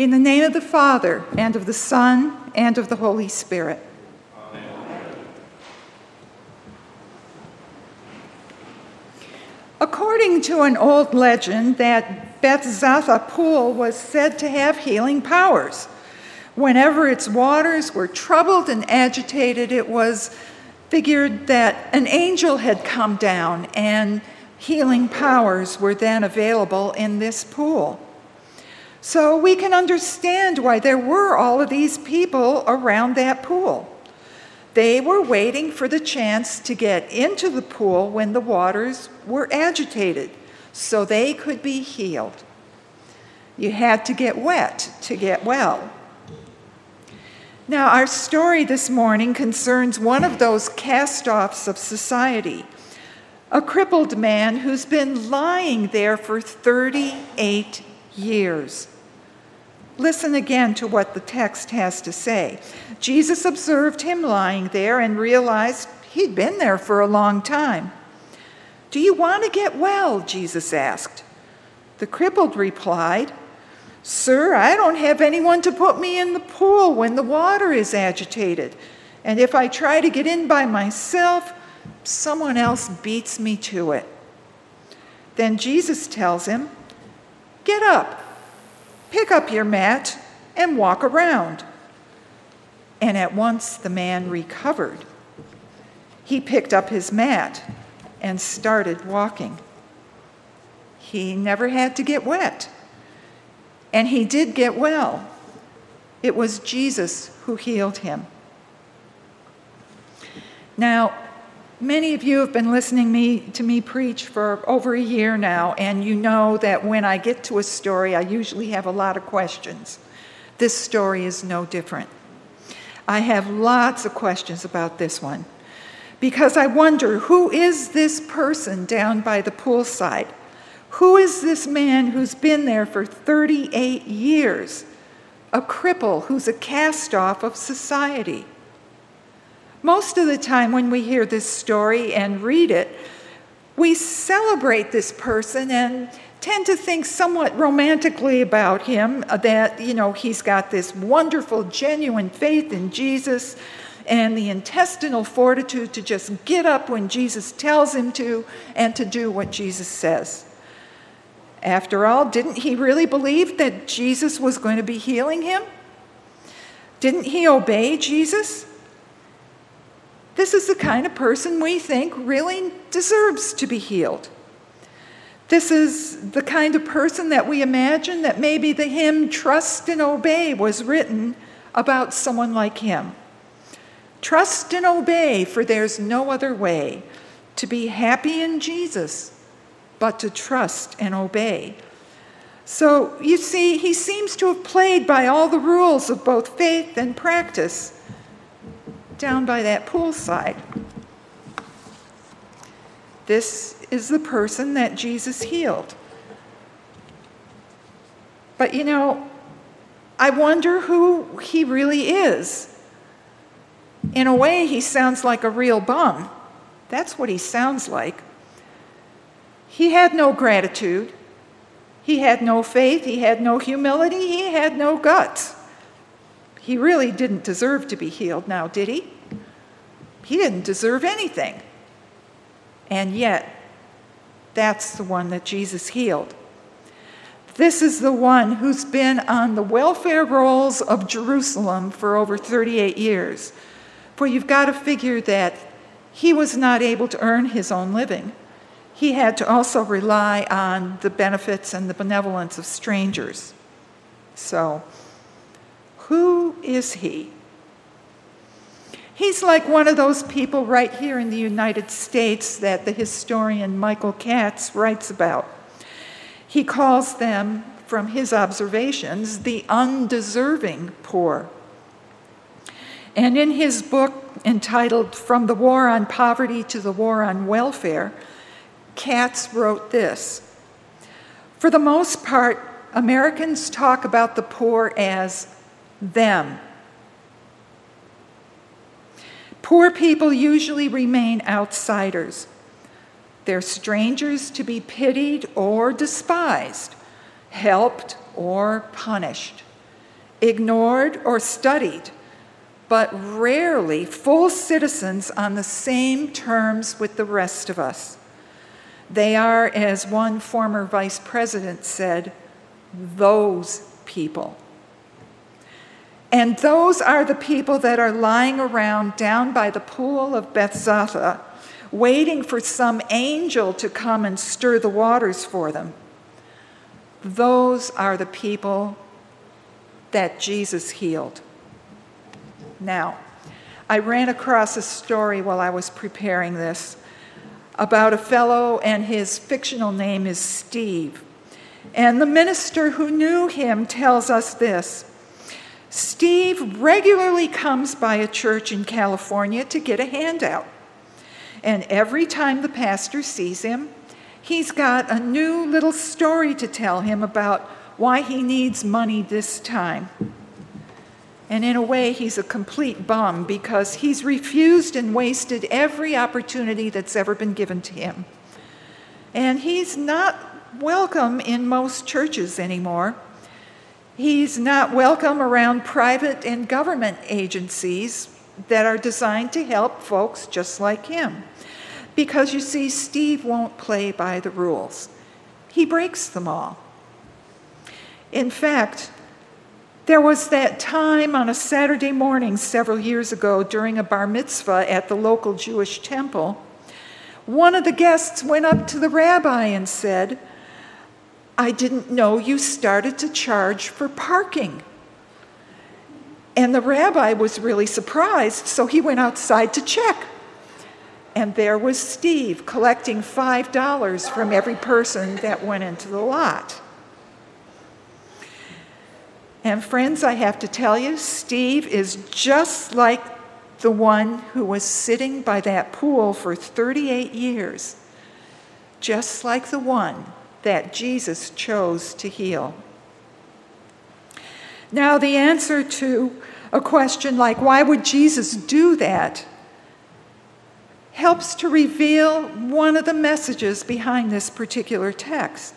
In the name of the Father, and of the Son, and of the Holy Spirit. Amen. According to an old legend, that Bethzatha pool was said to have healing powers. Whenever its waters were troubled and agitated, it was figured that an angel had come down and healing powers were then available in this pool. So we can understand why there were all of these people around that pool. They were waiting for the chance to get into the pool when the waters were agitated, so they could be healed. You had to get wet to get well. Now, our story this morning concerns one of those cast-offs of society, a crippled man who's been lying there for 38 years. Listen again to what the text has to say. Jesus observed him lying there and realized he'd been there for a long time. "Do you want to get well?" Jesus asked. The crippled replied, "Sir, I don't have anyone to put me in the pool when the water is agitated. And if I try to get in by myself, someone else beats me to it." Then Jesus tells him, "Get up, pick up your mat, and walk around." And at once the man recovered. He picked up his mat and started walking. He never had to get wet. And he did get well. It was Jesus who healed him. Now, many of you have been listening to me preach for over a year now, and you know that when I get to a story, I usually have a lot of questions. This story is no different. I have lots of questions about this one, because I wonder, who is this person down by the poolside? Who is this man who's been there for 38 years? A cripple who's a cast-off of society. Most of the time when we hear this story and read it, we celebrate this person and tend to think somewhat romantically about him, that, he's got this wonderful, genuine faith in Jesus and the intestinal fortitude to just get up when Jesus tells him to and to do what Jesus says. After all, didn't he really believe that Jesus was going to be healing him? Didn't he obey Jesus? This is the kind of person we think really deserves to be healed. This is the kind of person that we imagine that maybe the hymn "Trust and Obey" was written about someone like him. Trust and obey, for there's no other way to be happy in Jesus but to trust and obey. So you see, he seems to have played by all the rules of both faith and practice down by that poolside. This is the person that Jesus healed. But I wonder who he really is. In a way, he sounds like a real bum. That's what he sounds like. He had no gratitude. He had no faith. He had no humility. He had no guts. He really didn't deserve to be healed now, did he? He didn't deserve anything. And yet, that's the one that Jesus healed. This is the one who's been on the welfare rolls of Jerusalem for over 38 years. For you've got to figure that he was not able to earn his own living. He had to also rely on the benefits and the benevolence of strangers. So, who is he? He's like one of those people right here in the United States that the historian Michael Katz writes about. He calls them, from his observations, the undeserving poor. And in his book entitled "From the War on Poverty to the War on Welfare," Katz wrote this: "For the most part, Americans talk about the poor as them. Poor people usually remain outsiders. They're strangers to be pitied or despised, helped or punished. ignored, or studied, but rarely full citizens on the same terms with the rest of us. They are, as one former vice president said, those people. And those are the people that are lying around down by the pool of Bethzatha, waiting for some angel to come and stir the waters for them. Those are the people that Jesus healed. Now, I ran across a story while I was preparing this about a fellow, and his fictional name is Steve. And the minister who knew him tells us this. Steve regularly comes by a church in California to get a handout. And every time the pastor sees him, he's got a new little story to tell him about why he needs money this time. And in a way, he's a complete bum because he's refused and wasted every opportunity that's ever been given to him. And he's not welcome in most churches anymore. He's not welcome around private and government agencies that are designed to help folks just like him. Because you see, Steve won't play by the rules. He breaks them all. In fact, there was that time on a Saturday morning several years ago during a bar mitzvah at the local Jewish temple. One of the guests went up to the rabbi and said, "I didn't know you started to charge for parking." And the rabbi was really surprised, so he went outside to check. And there was Steve collecting $5 from every person that went into the lot. And friends, I have to tell you, Steve is just like the one who was sitting by that pool for 38 years, just like the one that Jesus chose to heal. Now, the answer to a question like, why would Jesus do that, helps to reveal one of the messages behind this particular text.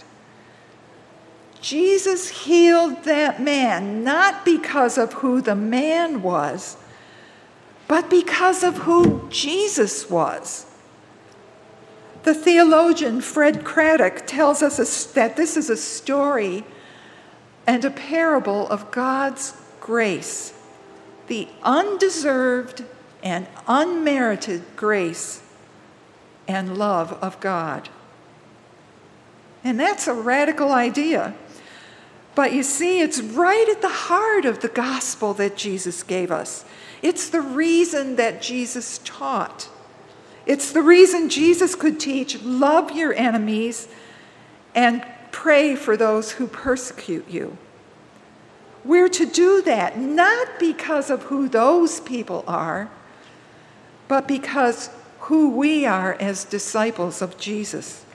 Jesus healed that man not because of who the man was, but because of who Jesus was. The theologian Fred Craddock tells us that this is a story and a parable of God's grace, the undeserved and unmerited grace and love of God. And that's a radical idea. But you see, it's right at the heart of the gospel that Jesus gave us. It's the reason that Jesus taught. It's the reason Jesus could teach, love your enemies and pray for those who persecute you. We're to do that not because of who those people are, but because who we are as disciples of Jesus.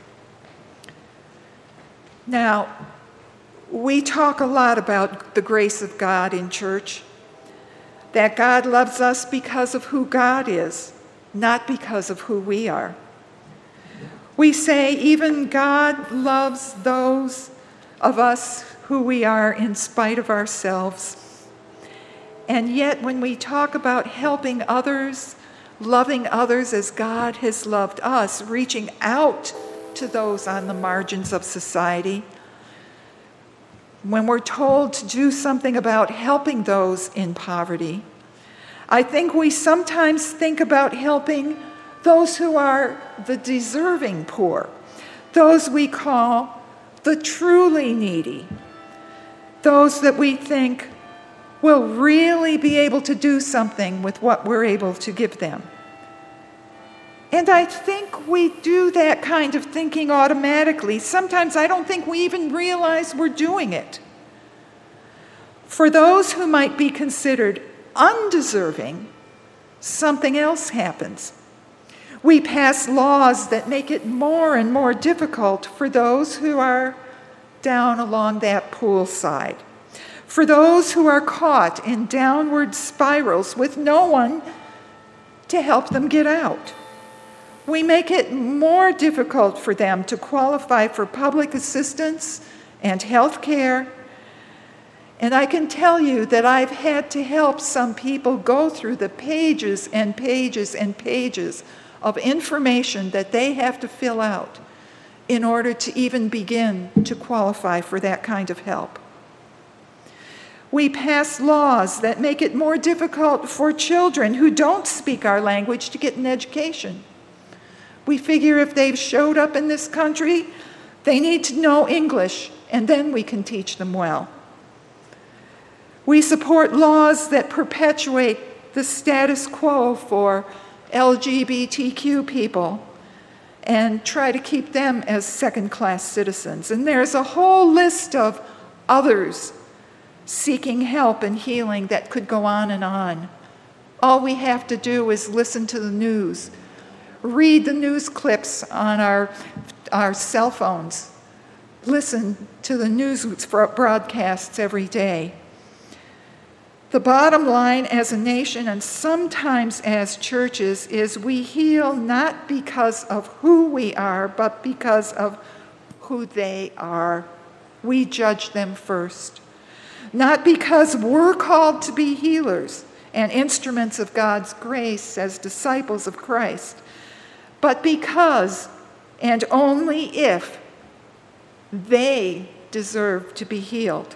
Now, we talk a lot about the grace of God in church, that God loves us because of who God is, not because of who we are. We say even God loves those of us who we are in spite of ourselves. And yet when we talk about helping others, loving others as God has loved us, reaching out to those on the margins of society, when we're told to do something about helping those in poverty, I think we sometimes think about helping those who are the deserving poor, those we call the truly needy, those that we think will really be able to do something with what we're able to give them. And I think we do that kind of thinking automatically. Sometimes I don't think we even realize we're doing it. For those who might be considered undeserving, something else happens. We pass laws that make it more and more difficult for those who are down along that poolside, for those who are caught in downward spirals with no one to help them get out. We make it more difficult for them to qualify for public assistance and health care. And I can tell you that I've had to help some people go through the pages and pages and pages of information that they have to fill out in order to even begin to qualify for that kind of help. We pass laws that make it more difficult for children who don't speak our language to get an education. We figure if they've showed up in this country, they need to know English, and then we can teach them well. We support laws that perpetuate the status quo for LGBTQ people and try to keep them as second-class citizens. And there's a whole list of others seeking help and healing that could go on and on. All we have to do is listen to the news, read the news clips on our cell phones, listen to the news broadcasts every day. The bottom line as a nation and sometimes as churches is we heal not because of who we are, but because of who they are. We judge them first. Not because we're called to be healers and instruments of God's grace as disciples of Christ, but because, and only if, they deserve to be healed.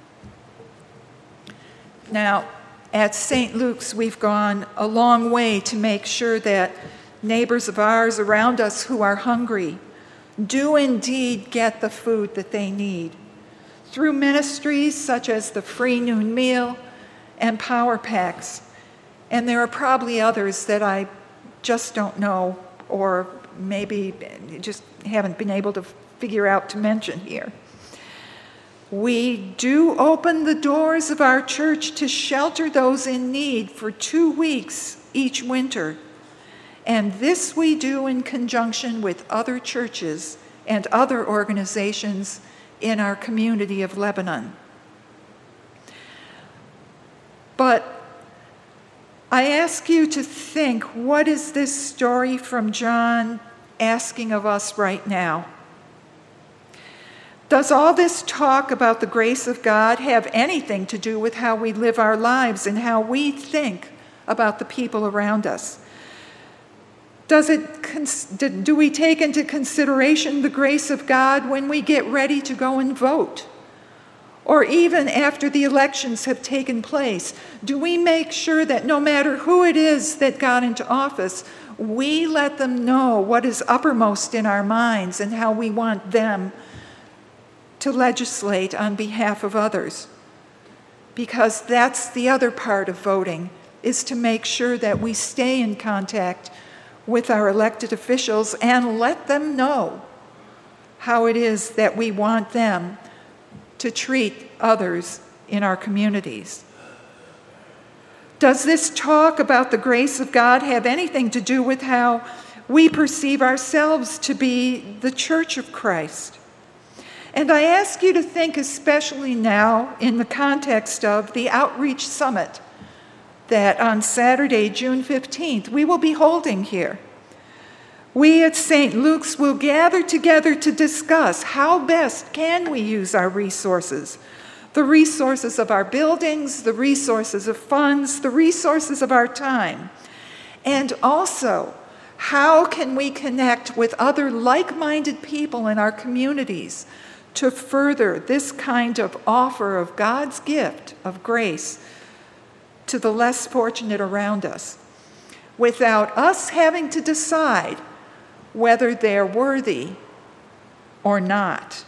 Now, at St. Luke's, we've gone a long way to make sure that neighbors of ours around us who are hungry do indeed get the food that they need through ministries such as the Free Noon Meal and Power Packs. And there are probably others that I just don't know or maybe just haven't been able to figure out to mention here. We do open the doors of our church to shelter those in need for 2 weeks each winter. And this we do in conjunction with other churches and other organizations in our community of Lebanon. But I ask you to think, what is this story from John asking of us right now? Does all this talk about the grace of God have anything to do with how we live our lives and how we think about the people around us? Do we take into consideration the grace of God when we get ready to go and vote? Or even after the elections have taken place, do we make sure that no matter who it is that got into office, we let them know what is uppermost in our minds and how we want them to legislate on behalf of others? Because that's the other part of voting, is to make sure that we stay in contact with our elected officials and let them know how it is that we want them to treat others in our communities. Does this talk about the grace of God have anything to do with how we perceive ourselves to be the Church of Christ? And I ask you to think, especially now in the context of the Outreach Summit that on Saturday, June 15th, we will be holding here. We at St. Luke's will gather together to discuss how best can we use our resources, the resources of our buildings, the resources of funds, the resources of our time, and also how can we connect with other like-minded people in our communities to further this kind of offer of God's gift of grace to the less fortunate around us, without us having to decide whether they're worthy or not.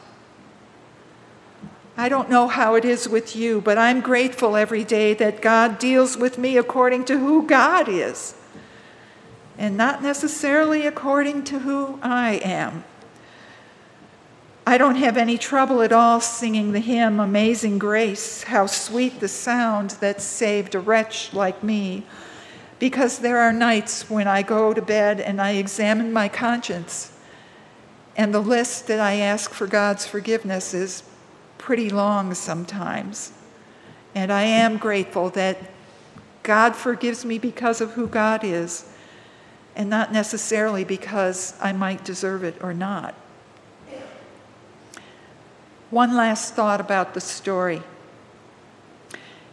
I don't know how it is with you, but I'm grateful every day that God deals with me according to who God is, and not necessarily according to who I am. I don't have any trouble at all singing the hymn, Amazing Grace, how sweet the sound that saved a wretch like me, because there are nights when I go to bed and I examine my conscience, and the list that I ask for God's forgiveness is pretty long sometimes. And I am grateful that God forgives me because of who God is, and not necessarily because I might deserve it or not. One last thought about the story.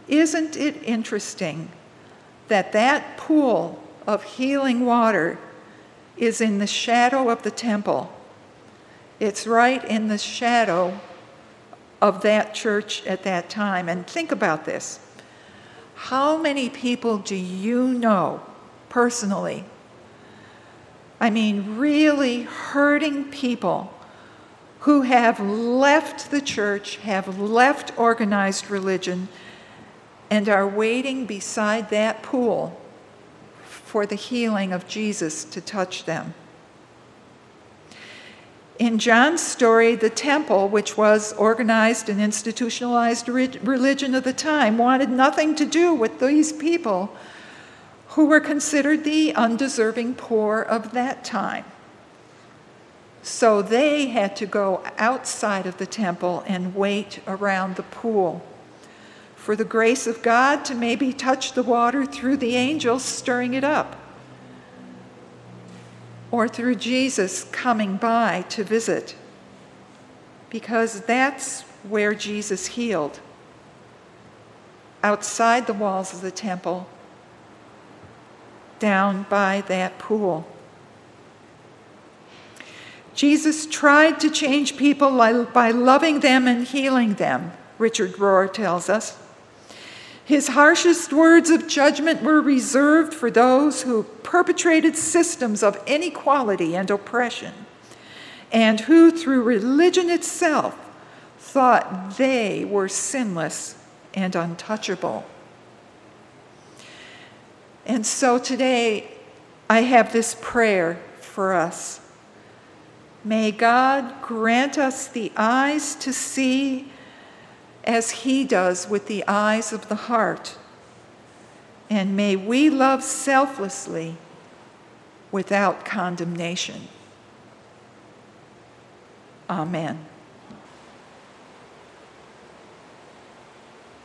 Isn't it interesting that that pool of healing water is in the shadow of the temple? It's right in the shadow of that church at that time. And think about this. How many people do you know personally? I mean, really hurting people who have left the church, have left organized religion, and are waiting beside that pool for the healing of Jesus to touch them. In John's story, the temple, which was organized and institutionalized religion of the time, wanted nothing to do with these people who were considered the undeserving poor of that time. So they had to go outside of the temple and wait around the pool for the grace of God to maybe touch the water through the angels stirring it up, or through Jesus coming by to visit, because that's where Jesus healed, outside the walls of the temple, down by that pool. Jesus tried to change people by loving them and healing them, Richard Rohr tells us. His harshest words of judgment were reserved for those who perpetrated systems of inequality and oppression, and who, through religion itself, thought they were sinless and untouchable. And so today, I have this prayer for us. May God grant us the eyes to see as He does with the eyes of the heart. And may we love selflessly without condemnation. Amen.